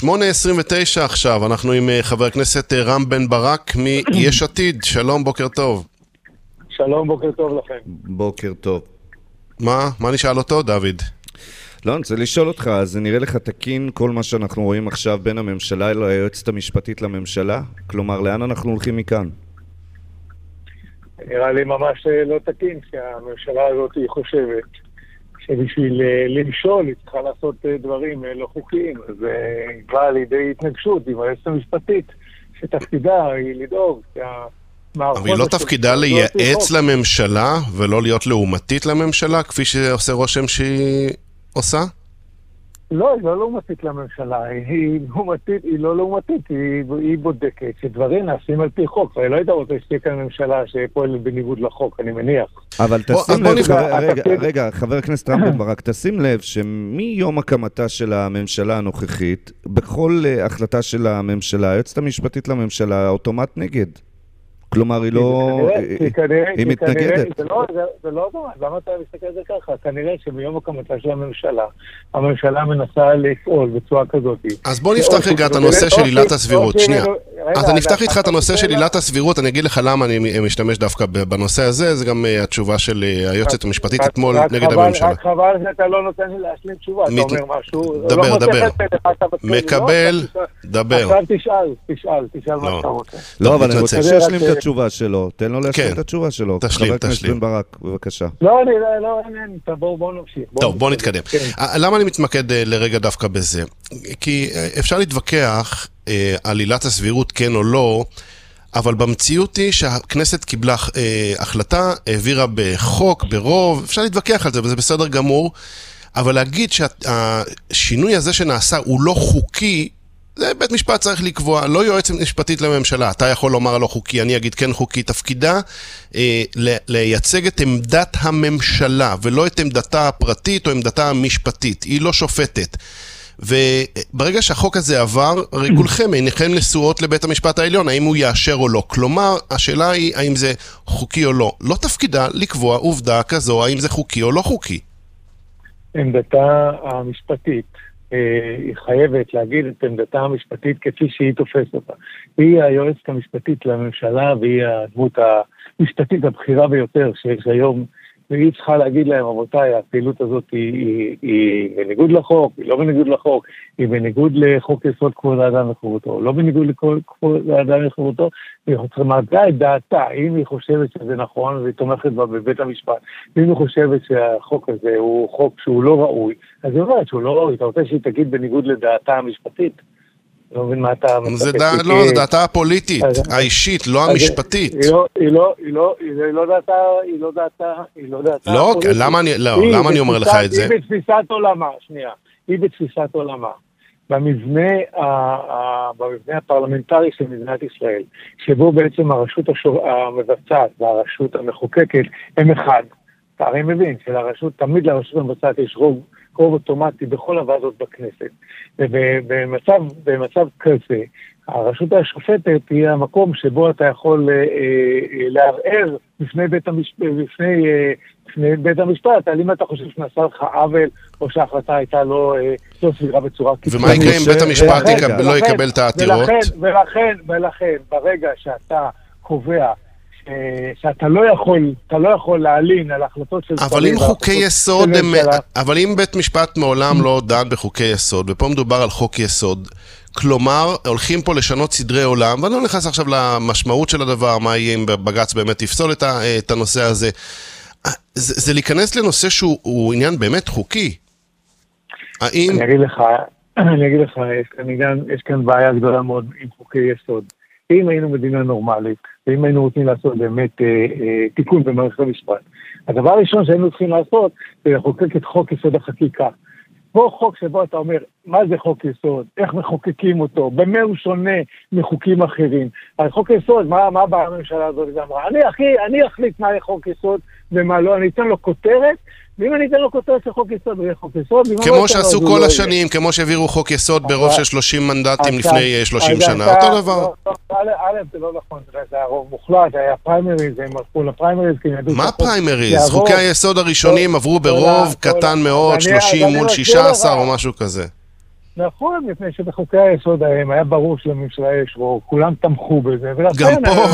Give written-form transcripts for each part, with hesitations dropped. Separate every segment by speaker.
Speaker 1: 8:29 עכשיו, אנחנו עם חבר הכנסת רם בן ברק מיש עתיד. שלום, בוקר טוב.
Speaker 2: שלום, בוקר טוב לכם.
Speaker 3: בוקר טוב.
Speaker 1: מה נשאל אותו, דוד?
Speaker 3: לא, אני רוצה לשאול אותך, אז זה נראה לך תקין כל מה שאנחנו רואים עכשיו בין הממשלה ליועצת המשפטית לממשלה? כלומר, לאן אנחנו הולכים מכאן?
Speaker 2: נראה לי ממש לא תקין, שהממשלה הזאת היא חושבת שבשביל למשול היא צריכה לעשות דברים לא חוקיים, אז באה לידי התנגשות עם היועצת המשפטית, שתפקידה היא לדאוג
Speaker 1: אבל היא לא תפקידה לייעץ לממשלה ולא להיות לעומתית לממשלה, כפי שעושה רושם שהיא עושה?
Speaker 2: לא, היא לא לעומתית לממשלה, היא לא לעומתית, היא בודקת שדברים נעשים על פי חוק, ואני לא יודע רוצה שתהיה כאן ממשלה שפועלת בניגוד לחוק, אני מניח.
Speaker 3: אבל תשים לב, רגע, חבר הכנסת רם בן ברק, תשים לב שמיום הקמתה של הממשלה הנוכחית, בכל החלטה של הממשלה, היועצת המשפטית לממשלה, אוטומט נגד. כלומר, היא לא... היא מתנגדת.
Speaker 2: זה לא דומה, למה אתה מסתכל על זה ככה? כנראה שביום הקמתה של הממשלה מנסה לפעול בצורה כזאת.
Speaker 1: אז בוא נפתח רגע את הנושא של עילת הסבירות. שנייה. אז אני אפתח איתך את הנושא של עילת הסבירות, אני אגיד לך למה אני משתמש דווקא בנושא הזה, זה גם התשובה של היועצת המשפטית אתמול נגד הממשלה.
Speaker 2: רק חבל שאתה לא נותן לי להשלים תשובה, אתה אומר משהו...
Speaker 1: דבר. מקבל, דבר.
Speaker 2: עכשיו תשאל מה אתה רוצה.
Speaker 3: לא, אבל אני רוצה שישלים את התשובה שלו. תן לו להשלים את התשובה שלו.
Speaker 1: תשלים.
Speaker 3: חבר הכנסת בן ברק, בבקשה.
Speaker 2: לא, בואו נמשיך.
Speaker 1: טוב, בואו נתקדם. למה אני מתמקד לרגע דווקא בזה? כי אפשר להתווכח על עילת הסבירות כן או לא, אבל במציאות היא שהכנסת קיבלה החלטה, העבירה בחוק, ברוב, אפשר להתווכח על זה, וזה בסדר גמור, אבל להגיד שהשינוי הזה שנעשה הוא לא חוקי, זה בית משפט צריך לקבוע, לא יועצת משפטית לממשלה, אתה יכול לומר לא חוקי, אני אגיד כן חוקי, תפקידה לייצג את עמדת הממשלה, ולא את עמדתה הפרטית או עמדתה המשפטית, היא לא שופטת. וברגע שהחוק הזה עבר, הרי כולכם עיניכם נשואות לבית המשפט העליון, האם הוא יאשר או לא. כלומר, השאלה היא האם זה חוקי או לא. לא תפקידה לקבוע עובדה כזו, האם זה חוקי או לא חוקי.
Speaker 2: עמדתה המשפטית, היא חייבת להגיד את עמדתה המשפטית כפי שהיא תופסת אותה. היא היועצת המשפטית לממשלה, והיא הדמות המשפטית הבכירה ביותר שיש היום, והיא צריכה להגיד להם, רבותיי, הפעילות הזאת היא בניגוד לחוק, היא לא בניגוד לחוק, היא בניגוד לחוק יסוד כבוד האדם וחירותו, לא בניגוד לכבוד האדם וחירותו, והיא צריכה את דעתה, אם היא חושבת שזה נכון, והיא תומכת בה בבית המשפט, ואם היא חושבת שהחוק הזה הוא חוק שהוא לא ראוי, אז היא אומרת שהוא לא ראוי, אתה רוצה שהיא תגיד בניגוד לדעתה המשפטית? לא מבין מה אתה...
Speaker 1: זה דעתה הפוליטית, האישית, לא המשפטית.
Speaker 2: היא לא דעתה...
Speaker 1: למה אני אומר לך את זה?
Speaker 2: היא בתפיסת עולמה, שנייה. היא בתפיסת עולמה. במבנה הפרלמנטרי של מדינת ישראל, שבו בעצם הרשות המבצעת והרשות המחוקקת הם אחד. אתה הרי מבין תמיד לרשות המבצעת יש רוב אוטומטי בכל הוועדות בכנסת. ובמצב כזה, הרשות השופטת היא המקום שבו אתה יכול לערער בפני בית המשפט, על אם אתה חושב שנעשה לך עוול, או שההחלטה הייתה לא סבירה בצורה קיצונית.
Speaker 1: ומה יקרה אם בית המשפט לא יקבל את העתירות?
Speaker 2: ולכן, ברגע שאתה קובע שאתה לא יכול להלין על החלטות של...
Speaker 1: אבל אם חוקי יסוד, אבל אם בית משפט מעולם לא דן בחוקי יסוד, ופה מדובר על חוק יסוד, כלומר, הולכים פה לשנות סדרי עולם, ואני לא נכנס עכשיו למשמעות של הדבר, מה יהיה אם בג"ץ באמת תפסול את הנושא הזה. זה להיכנס לנושא שהוא עניין באמת חוקי. האם...
Speaker 2: אני אגיד לך, יש כאן בעיה גדולה מאוד עם חוקי יסוד. אם היינו מדינה נורמלית, ואם היינו רוצים לעשות באמת תיקון במערכת המשפט, הדבר הראשון שהיינו צריכים לעשות, זה לחוקק את חוק יסוד החקיקה. פה חוק שבו אתה אומר, מה זה חוק יסוד? איך מחוקקים אותו? במה הוא שונה מחוקים אחרים? על חוק יסוד, מה באה הממשלה הזאת אמרה? אני אחליט מה יהיה חוק יסוד ומה לא, אני אתן לו כותרת, ואם אני אתן לו כותרת של חוק יסוד, הוא יהיה חוק יסוד.
Speaker 1: כמו שעשו כל השנים, כמו שהעבירו חוק יסוד ברוב של 30 מנדטים לפני 30 שנה, אותו דבר.
Speaker 2: א', זה לא נכון, זה הרוב מוחלט, היה פריימריז, הם הלכו לפריימריז.
Speaker 1: מה פריימריז? חוקי היסוד הראשונים עברו ברוב קטן מאוד, 30 מול 16 או משהו כזה.
Speaker 2: נכון, לפני שבחוקי היסוד ההם היה ברור שלממשלה יש רוב, כולם תמכו בזה,
Speaker 1: גם פה.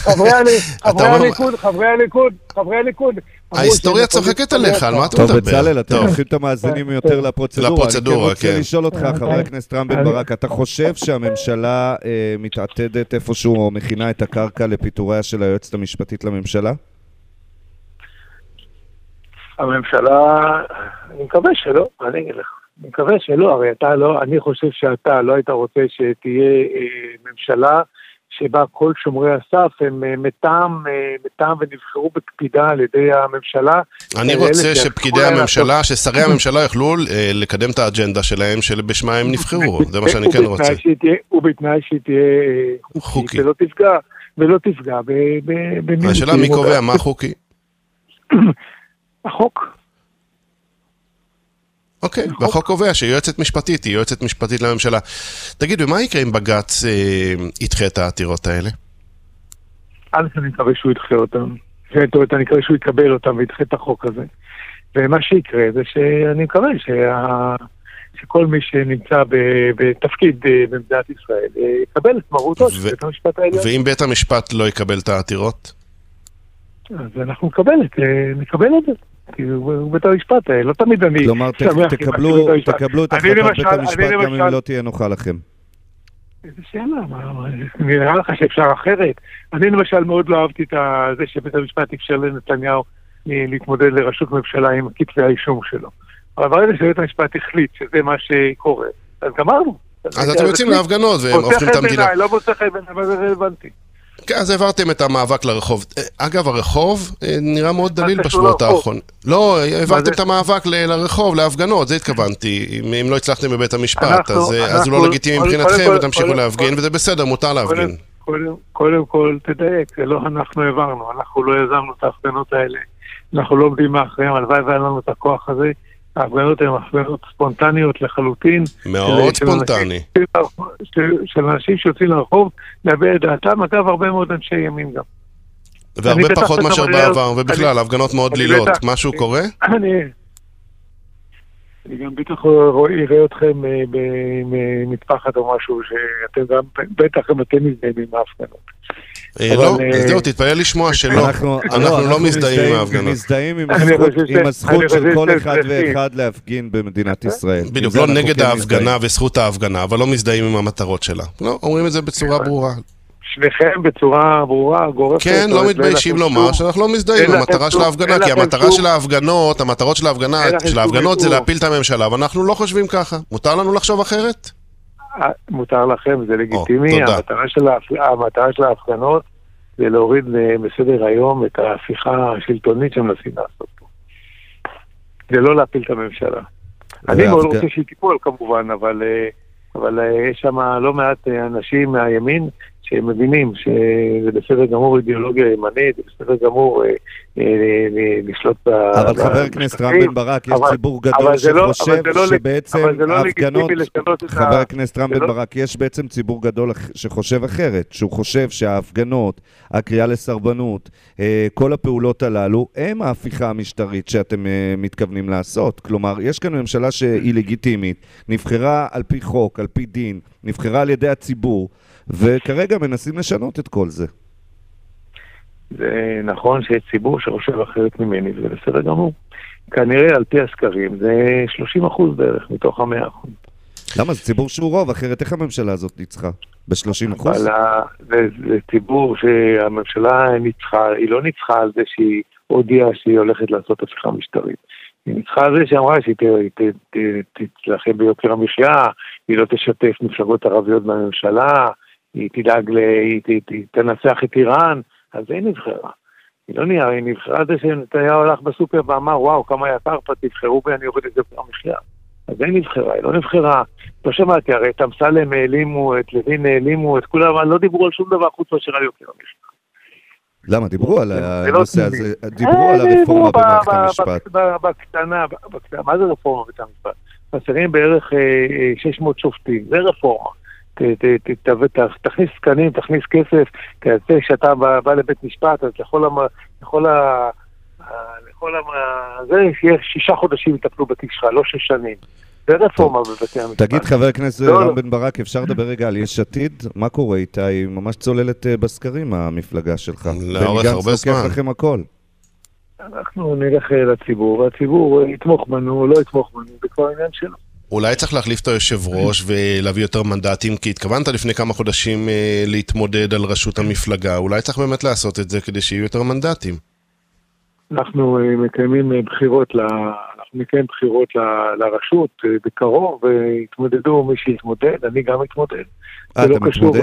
Speaker 2: חברי הליכוד.
Speaker 1: ההיסטוריה צוחקת עליך, על מה אתה מדבר?
Speaker 3: טוב, בצלאל, אתם הולכים את המאזינים יותר לפרוצדורה.
Speaker 1: לפרוצדורה,
Speaker 3: אני רוצה
Speaker 1: כן.
Speaker 3: לשאול אותך, חבר הכנסת רם בן ברק, אתה חושב שהממשלה מתעתדת איפשהו או מכינה את הקרקע לפיטוריה של היועצת המשפטית לממשלה?
Speaker 2: הממשלה, אני מקווה שלא, אני אגיד לך. אני מקווה שלא, הרי אתה לא, אני חושב שאתה לא היית רוצה שתהיה ממשלה שבה כל שומרי הסף הם מטעם ונבחרו בקפידה על ידי הממשלה.
Speaker 1: אני רוצה שפקידי הממשלה, ששרי הממשלה יוכלו לקדם את האג'נדה שלהם שבשמה הם נבחרו, זה מה שאני כן רוצה.
Speaker 2: ובתנאי שהיא תהיה חוקית ולא תפגע במי.
Speaker 1: השאלה מי קובע מה חוקי?
Speaker 2: החוק.
Speaker 1: אוקיי, והחוק קובע שיועצת משפטית היא יועצת משפטית לממשלה. תגיד, ומה יקרה אם בג"ץ ידחה את העתירות האלה?
Speaker 2: אני מקווה שהוא ידחה אותם. אני מקווה שהוא יקבל אותם וידחה את החוק הזה. ומה שיקרה זה שאני מקווה שכל מי שנמצא בתפקיד במדינת ישראל יקבל את מרותו של בית המשפט העליון.
Speaker 1: ואם בית המשפט לא יקבל את העתירות?
Speaker 2: אז אנחנו נקבל את זה. כי הוא בית המשפט, לא תמיד אני...
Speaker 3: כלומר, תקבלו את החלטת בית המשפט גם אם לא תהיה נוחה לכם.
Speaker 2: איזה שאלה, נראה לך שאפשר אחרת. אני למשל מאוד לא אהבתי את זה שבית המשפט אפשר לנתניהו להתמודד לראשות ממשלה עם כתבי האישום שלו. אבל ברגע שבית המשפט החליט שזה מה שקורה, אז גמרנו.
Speaker 1: אז אתם יוצאים להפגנות והם הופכים את המדינה.
Speaker 2: לא מוצא חן בעיניי, אבל זה רלוונטי.
Speaker 1: אז העברתם את המאבק לרחוב. אגב, הרחוב נראה מאוד דליל בשבועות האחרונים. לא, העברתם את המאבק לרחוב, להפגנות, זה התכוונתי. אם לא הצלחתם בבית המשפט, אז הוא לא לגיטימי מבחינתכם ותמשיכו להפגין, וזה בסדר, מותר להפגין.
Speaker 2: קודם כל, תדייק, זה לא אנחנו העברנו, אנחנו לא יזמנו את ההפגנות האלה. אנחנו לא עומדים מאחריהם, הלוואי והיה לנו את הכוח הזה. ההפגנות הן הפגנות ספונטניות לחלוטין.
Speaker 1: מאוד ספונטני.
Speaker 2: של אנשים שיוצאים לרחוב להביע את דעתם, אגב, הרבה מאוד אנשי ימין גם.
Speaker 1: והרבה פחות מאשר בעבר, ובכלל, הפגנות מאוד דלילות. משהו קורה?
Speaker 2: אני גם בטח אראה אתכם במטפחת או משהו, שאתם גם, בטח גם אתם מזדהים עם ההפגנות.
Speaker 1: לא, זהו, תתפלל לשמוע שלא. אנחנו לא מזדהים עם ההפגנות.
Speaker 3: מזדהים עם הזכות של כל אחד ואחד להפגין במדינת ישראל.
Speaker 1: בדיוק, לא נגד ההפגנה וזכות ההפגנה, אבל לא מזדהים עם המטרות שלה. לא, אומרים את זה בצורה ברורה.
Speaker 2: שניכם בצורה ברורה, גורפת.
Speaker 1: כן, לא מתביישים לומר שאנחנו לא מזדהים עם המטרה של ההפגנה, כי המטרה של ההפגנות, המטרות של ההפגנות זה להפיל את הממשלה, ואנחנו לא חושבים ככה. מותר לנו לחשוב אחרת?
Speaker 2: מותר לכם, זה לגיטימי. המטרה של ההפגנות זה להוריד בסדר היום את ההפיכה השלטונית שמנסים לעשות פה. זה לא להפיל את הממשלה. אני מאוד רוצה שהיא תיפול כמובן, אבל יש שם לא מעט אנשים מהימין שהם מבינים שזה בסדר גמור אידיאולוגיה ימנית, זה בסדר גמור לשלוט
Speaker 3: אבל חבר הכנסת רם בן ברק, יש ציבור גדול שחושב שבעצם ההפגנות, חבר הכנסת רם בן ברק, יש בעצם ציבור גדול שחושב אחרת, שהוא חושב שההפגנות, הקריאה לסרבנות, כל הפעולות הללו, הם ההפיכה המשטרית שאתם מתכוונים לעשות. כלומר, יש כאן ממשלה שהיא לגיטימית, נבחרה על פי חוק, על פי דין, נבחרה על ידי הציבור, וכרגע מנסים לשנות את כל זה.
Speaker 2: זה נכון שיש ציבור שחושב אחרת ממני, זה בסדר גמור. כנראה על פי הסקרים זה 30% בערך מתוך 100%.
Speaker 3: למה? זה ציבור שהוא רוב, אחרת איך הממשלה הזאת ניצחה? ב-30%?
Speaker 2: זה ציבור שהממשלה ניצחה, היא לא ניצחה על זה שהיא הודיעה שהיא הולכת לעשות הפיכה משטרית. היא ניצחה על זה שאמרה שהיא תתלחם ביוקר המחיה, היא לא תשתף מפלגות ערביות בממשלה, היא תדאג, היא תנצח את איראן, אז היא נבחרה. היא לא נראה, היא נבחרה זה שנתניהו הלך בסופר ואמר, וואו, כמה יקר פה, תבחרו בי, אני אוריד את יוקר המחיה. אז היא נבחרה, היא לא נבחרה. לא שמעתי, הרי את אמסלם העלימו, את לוין העלימו, את כולם, לא דיברו על שום דבר חוץ מאשר על יוקר המחיה.
Speaker 3: למה? דיברו על הנושא הזה, דיברו על הרפורמה במערכת המשפט.
Speaker 2: בקטנה, מה זה רפורמה במערכת המשפט? חסרים בערך 600 שופטים, זה רפורמה. תכניס סקנים, תכניס כסף, כשאתה בא לבית משפט, אז זה שיהיה 6 חודשים יטפלו בתיק שלך, לא 6 שנים. זה רפורמה בבתי המשפט.
Speaker 3: תגיד, חבר הכנסת רם בן ברק, אפשר לדבר רגע על יש עתיד? מה קורה איתה? היא ממש צוללת בסקרים, המפלגה שלך.
Speaker 1: לאורך הרבה זמן.
Speaker 3: לוקח לכם הכל.
Speaker 2: אנחנו נלך לציבור, והציבור יתמוך בנו או לא יתמוך בנו, זה כבר עניין שלו.
Speaker 1: אולי צריך להחליף את היושב ראש ולהביא יותר מנדטים, כי התכוונת לפני כמה חודשים להתמודד על ראשות המפלגה. אולי צריך באמת לעשות את זה כדי שיהיו יותר מנדטים.
Speaker 2: אנחנו מקיימים בחירות לרשות בקרוב, והתמודדו מי שיתמודד, אני גם מתמודד.
Speaker 3: אתה מתמודד?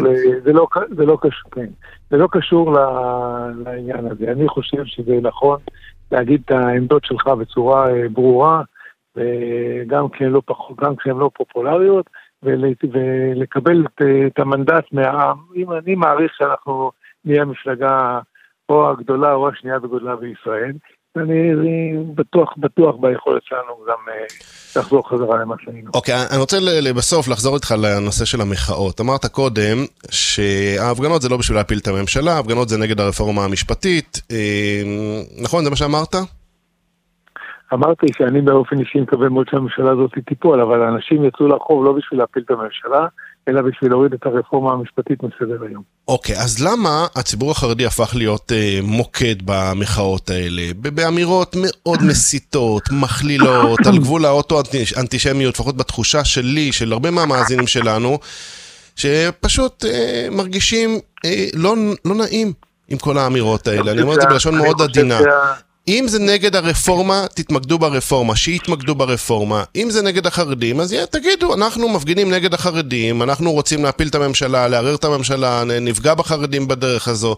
Speaker 2: זה לא קשור לעניין הזה. אני חושב שזה נכון להגיד את העמדות שלך בצורה ברורה, וגם כשהן לא פופולריות, ולקבל את המנדט מהעם. אם אני מעריך שאנחנו נהיה המפלגה או הגדולה או השנייה בגודלה בישראל, אני בטוח ביכולת שלנו גם לחזור חזרה למה שהיינו.
Speaker 1: אוקיי, אני רוצה בסוף לחזור איתך לנושא של המחאות. אמרת קודם שההפגנות זה לא בשביל להפיל את הממשלה, ההפגנות זה נגד הרפורמה המשפטית. נכון, זה מה שאמרת?
Speaker 2: אמרתי שאני באופן אישי מקווה מאוד שהממשלה הזאת תיפול, אבל האנשים יצאו לרחוב לא בשביל להפיל את הממשלה, אלא בשביל להוריד את הרפורמה המשפטית מסדר היום.
Speaker 1: אוקיי, אז למה הציבור החרדי הפך להיות מוקד במחאות האלה? באמירות מאוד מסיתות, מכלילות, על גבול האוטו-אנטישמיות, לפחות בתחושה שלי, של הרבה מהמאזינים שלנו, שפשוט מרגישים לא נעים עם כל האמירות האלה. אני אומר את זה בלשון מאוד עדינה. אם זה נגד הרפורמה, תתמקדו ברפורמה, שיתמקדו ברפורמה. אם זה נגד החרדים, אז תגידו, אנחנו מפגינים נגד החרדים, אנחנו רוצים להפיל את הממשלה, לערער את הממשלה, נפגע בחרדים בדרך הזו.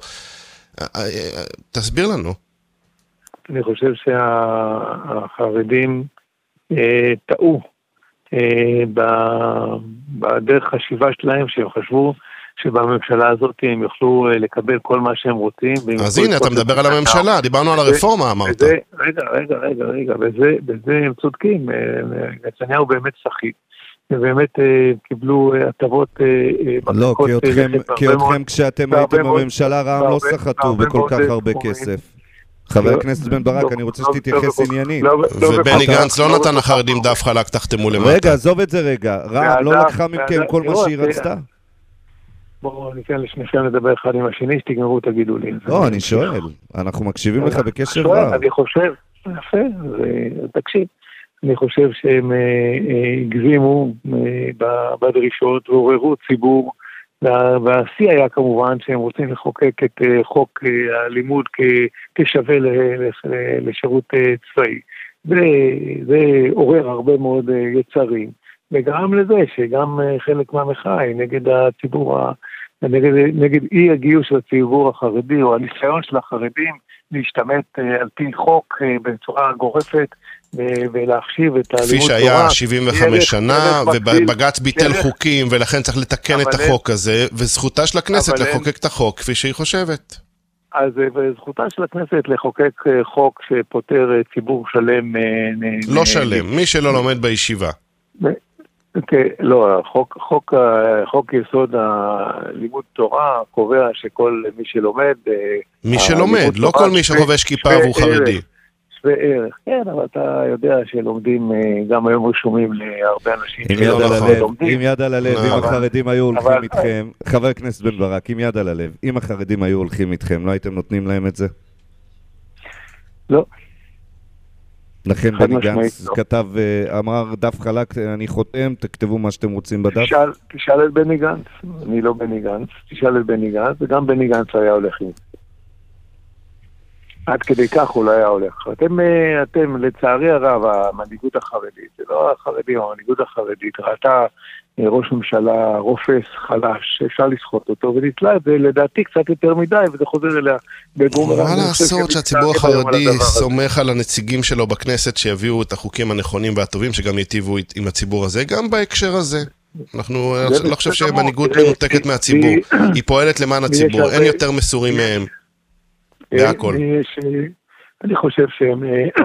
Speaker 1: תסביר לנו.
Speaker 2: אני חושב שהחרדים טעו בדרך חשיבה שלהם, שהם חשבו שבממשלה הזאת הם יוכלו לקבל כל מה שהם רוצים.
Speaker 1: אז הנה, אתה מדבר על הממשלה, דיברנו על הרפורמה, אמרת.
Speaker 2: רגע, בזה הם צודקים. נתניהו באמת סחיט, ובאמת קיבלו הטבות.
Speaker 3: לא, כי אתכם כשאתם הייתם בממשלה, רע"מ לא סחטו בכל כך הרבה כסף. חבר הכנסת בן ברק, אני רוצה שתתייחס עניינית.
Speaker 1: ובני גנץ לא נתן לחרדים דף חלק, תחתמו למטה.
Speaker 3: רגע, עזוב את זה רגע. רע"מ לא לקחה מכם כל מה שהיא רצתה?
Speaker 2: בואו ניתן לשניכם לדבר אחד עם השני, שתגמרו תגידו לי.
Speaker 3: לא, אני שואל. אנחנו מקשיבים לך בקשב רב.
Speaker 2: אני חושב, יפה, תקשיב. אני חושב שהם הגזימו בדרישות ועוררו ציבור, והשיא היה כמובן שהם רוצים לחוקק את חוק הלימוד כשווה לשירות צבאי. זה עורר הרבה מאוד יצרים, וגרם לזה שגם חלק מהמחאה היא נגד הציבור, נגד אי הגיוס של הציבור החרדי, או הניסיון של החרדים להשתמט על פי חוק בצורה גורפת, ולהחשיב את הלימוד תורה.
Speaker 1: כפי שהיה 75 שנה, ובג"ץ ביטל חוקים, ולכן צריך לתקן את החוק הזה, וזכותה של הכנסת לחוקק את החוק כפי שהיא חושבת.
Speaker 2: אז זכותה של הכנסת לחוקק חוק שפותר ציבור שלם.
Speaker 1: לא שלם, מי שלא לומד בישיבה.
Speaker 2: לא, חוק יסוד הלימוד תורה קובע שכל מי שלומד...
Speaker 1: מי שלומד, לא כל מי שחובש כיפה והוא חרדי.
Speaker 2: שווה ערך, כן, אבל אתה יודע שלומדים, גם היום רשומים להרבה אנשים.
Speaker 3: עם יד על הלב, אם החרדים היו הולכים איתכם, חבר הכנסת בן ברק, עם יד על הלב, אם החרדים היו הולכים איתכם, לא הייתם נותנים להם את זה?
Speaker 2: לא.
Speaker 3: לכן בני גנץ כתב, אמר דף חלק, אני חותם, תכתבו מה שאתם רוצים בדף.
Speaker 2: תשאל את בני גנץ, אני לא בני גנץ, תשאל את בני גנץ, וגם בני גנץ היה הולך עם. עד כדי כך הוא לא היה הולך. אתם לצערי הרב, המנהיגות החרדית, זה לא החרדים, המנהיגות החרדית, ראתה ראש ממשלה רופס, חלש, שאפשר לסחוט אותו, ונתלה את זה לדעתי קצת יותר מדי, וזה חוזר אליה בגומר.
Speaker 1: מה לעשות שהציבור החרדי סומך על הנציגים שלו בכנסת, שיביאו את החוקים הנכונים והטובים, שגם יטיבו עם הציבור הזה, גם בהקשר הזה. אנחנו לא חושב שמנהיגות מנותקת מהציבור, היא פועלת למען הציבור, אין יותר מסורים מהם. בהכל.
Speaker 2: אני חושב שהם,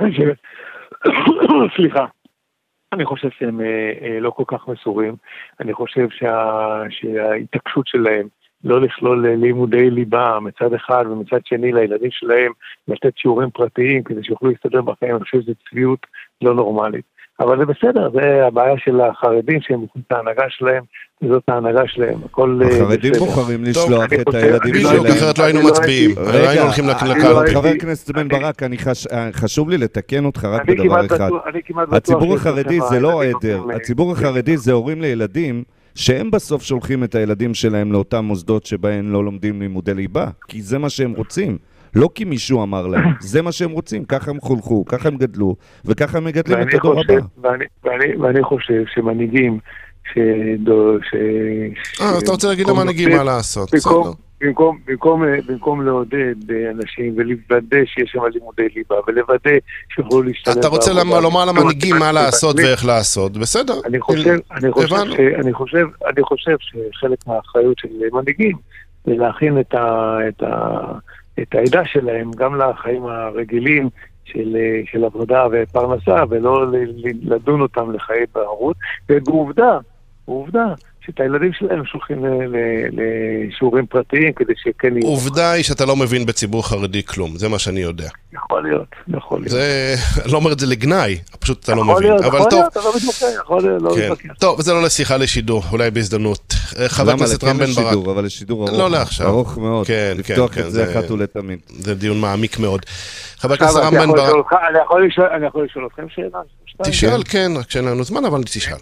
Speaker 2: סליחה, אני חושב שהם לא כל כך מסורים. אני חושב שההתעקשות שלהם לא לכלול לימודי ליבה מצד אחד, ומצד שני לילדים שלהם לתת שיעורים פרטיים כדי שיוכלו להסתדר בחיים, אני חושב שזו צביעות לא נורמלית. אבל זה בסדר, זה הבעיה של החרדים, שהם מוכנים את ההנהגה שלהם, וזאת ההנהגה שלהם.
Speaker 3: החרדים בוחרים לשלוח את הילדים שלהם.
Speaker 1: אחרת לא היינו מצביעים, היינו הולכים לקלפי.
Speaker 3: חבר הכנסת בן ברק, חשוב לי לתקן אותך רק בדבר אחד. הציבור החרדי זה לא עדר, הציבור החרדי זה הורים לילדים, שהם בסוף שולחים את הילדים שלהם לאותם מוסדות שבהם לא לומדים לימודי ליבה, כי זה מה שהם רוצים. לא כי מישהו אמר להם, זה מה שהם רוצים, ככה הם חונכו, ככה הם גדלו, וככה הם מגדלים את הדור הבא.
Speaker 2: ואני חושב שמנהיגים
Speaker 1: אתה רוצה להגיד למנהיגים מה לעשות,
Speaker 2: במקום לעודד אנשים ולוודא שיש שם לימודי ליבה ולוודא שיוכלו להשתלב.
Speaker 1: אתה רוצה לומר למנהיגים מה לעשות ואיך לעשות, בסדר.
Speaker 2: אני חושב שחלק מהאחריות של מנהיגים זה להכין את העדה שלהם גם לחיים הרגילים של עבודה ופרנסה, ולא לדון אותם לחיי בהרות. ועובדה שאת הילדים שלהם שולחים לשיעורים פרטיים כדי שכן יהיו.
Speaker 1: עובדה היא שאתה לא מבין בציבור חרדי כלום, זה מה שאני יודע.
Speaker 2: יכול להיות.
Speaker 1: לא אומר את זה לגנאי, פשוט אתה לא מבין.
Speaker 2: יכול להיות, אתה לא מתמחה, יכול להיות.
Speaker 1: טוב, זה לא לשיחה לשידור, אולי בהזדמנות. חבר הכנסת רם בן ברק.
Speaker 3: אבל לשידור
Speaker 1: ארוך
Speaker 3: מאוד. לפתוח את זה אחת ולתמיד.
Speaker 1: זה דיון מעמיק מאוד. חבר הכנסת רם בן ברק.
Speaker 2: אני יכול לשאול אתכם שאלה?
Speaker 1: תשאל, כן, רק שאין לנו זמן, אבל תשאל.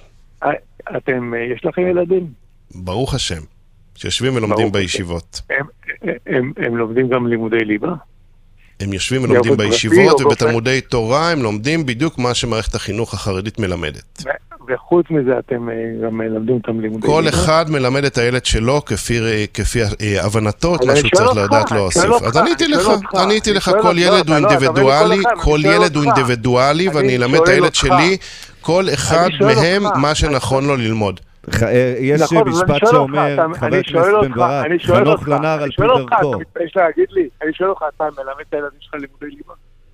Speaker 2: יש לכם ילדים?
Speaker 1: ברוך השם, שיושבים ולומדים בישיבות.
Speaker 2: הם לומדים גם לימודי ליבה?
Speaker 1: הם יושבים ולומדים בישיבות, ובתלמודי תורה הם לומדים בדיוק מה שמערכת החינוך החרדית מלמדת.
Speaker 2: וחוץ מזה אתם גם מלמדים אותם לימודי ליבה?
Speaker 1: כל אחד מלמד את הילד שלו כפי הבנתו, את מה שהוא צריך לדעת להוסיף. אז עניתי לך, כל ילד הוא אינדיבידואלי, ואני אלמד את הילד שלי, כל אחד מהם מה שנכון לו ללמוד.
Speaker 3: יש משפט שאומר, חבר הכנסת בן ברק, חנוך לנער על פי דרכו.
Speaker 2: אני שואל אותך, אתה מלמד את הילדים שלך לימודי ליבה?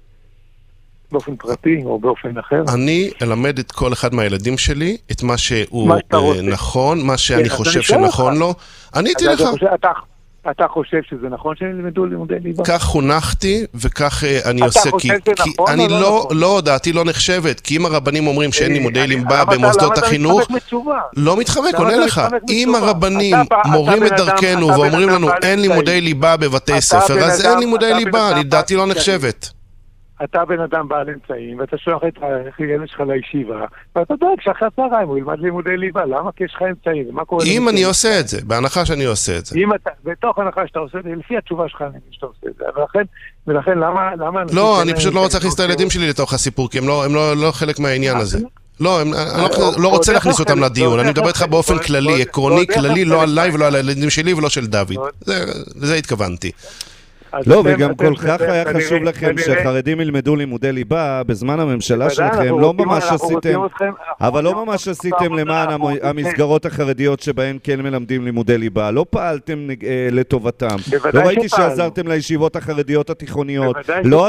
Speaker 2: באופן פרטי או באופן אחר?
Speaker 1: אני אלמד את כל אחד מהילדים שלי את מה שהוא נכון, מה שאני חושב שנכון לו. עניתי לך.
Speaker 2: אתה חושב שזה נכון שהם ילמדו לימודי ליבה?
Speaker 1: כך חונכתי וכך אני עושה, כי אני לא, דעתי לא נחשבת, כי אם הרבנים אומרים שאין לימודי ליבה במוסדות החינוך, לא מתחמק, עונה לך. אם הרבנים מורים את דרכנו ואומרים לנו אין לימודי ליבה בבתי ספר, אז אין לימודי ליבה, דעתי לא נחשבת.
Speaker 2: אתה בן אדם בעל אמצעים, ואתה שולח את הילד שלך לישיבה, ואתה דואג שאחרי הצהריים הוא ילמד לימודי ליבה. למה? כי יש לך אמצעים.
Speaker 1: אם אני עושה את זה, בהנחה שאני עושה את זה.
Speaker 2: בתוך הנחה שאתה עושה את זה, לפי התשובה שלך אני מבין שאתה עושה את זה. ולכן למה...
Speaker 1: לא, אני פשוט לא רוצה להכניס את הילדים שלי לתוך הסיפור, כי הם לא חלק מהעניין הזה. לא, אני לא רוצה להכניס אותם לדיון, אני מדבר איתך באופן כללי, עקרוני, כללי, לא עליי ולא על הילדים שלי ולא של דוד. לזה התכוונתי.
Speaker 3: לא, וגם כל כך היה חשוב לכם שחרדים ילמדו לימודי ליבה בזמן הממשלה שלכם, לא ממש עשיתם, אבל לא ממש עשיתם למען המסגרות החרדיות שבהן כן מלמדים לימודי ליבה, לא פעלתם לטובתם, לא ראיתי שעזרתם לישיבות החרדיות התיכוניות, לא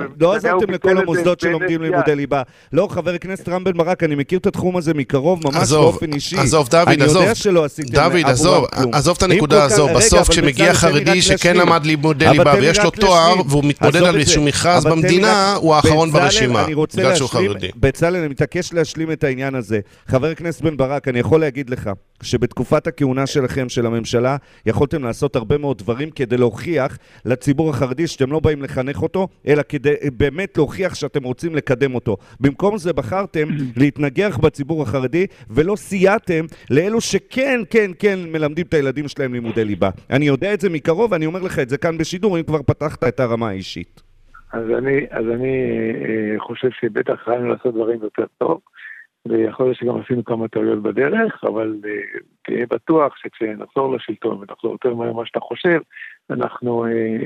Speaker 3: עזרתם לכל המוסדות שלומדים לימודי ליבה. לא, חבר הכנסת רם בן ברק, אני מכיר את התחום הזה מקרוב, ממש באופן אישי. אני יודע שלא עשיתם עבורם כלום.
Speaker 1: עזוב את הנקודה הזו, בסוף כשמגיע חרדי שכן למד לימודי ליבה ויש לו תואר והוא מתמודד על איזשהו מכרז במדינה, הוא האחרון ברשימה, בגלל שהוא חרדי.
Speaker 3: בצלאל, אני מתעקש להשלים את העניין הזה. חבר הכנסת בן ברק, אני יכול להגיד לך שבתקופת הכהונה שלכם, של הממשלה, יכולתם לעשות הרבה מאוד דברים כדי להוכיח לציבור החרדי שאתם לא באים לחנך אותו, אלא כדי באמת להוכיח שאתם רוצים לקדם אותו. במקום זה בחרתם להתנגח בציבור החרדי, ולא סייעתם לאלו שכן, כן, מלמדים את הילדים שלהם לימודי ליבה. אני יודע את זה מקרוב, ואני אומר לך את זה כאן בשידור, אם כבר פתחת את הרמה האישית.
Speaker 2: אז אני חושב שבטח חיינו לעשות דברים יותר טוב, ויכול להיות שגם עשינו כמה טעויות בדרך, אבל תהיה בטוח שכשנחזור לשלטון ונחזור יותר ממה שאתה חושב, אנחנו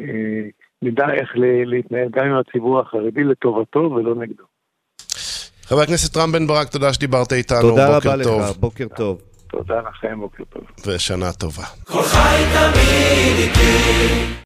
Speaker 2: נדע איך להתנהל גם עם הציבור החרדי לטובתו ולא נגדו.
Speaker 1: חבר הכנסת רם בן ברק, תודה שדיברת איתנו.
Speaker 3: תודה רבה לך, בוקר טוב.
Speaker 2: תודה לכם, בוקר טוב.
Speaker 1: ושנה טובה.
Speaker 4: כל חי תמיד איתי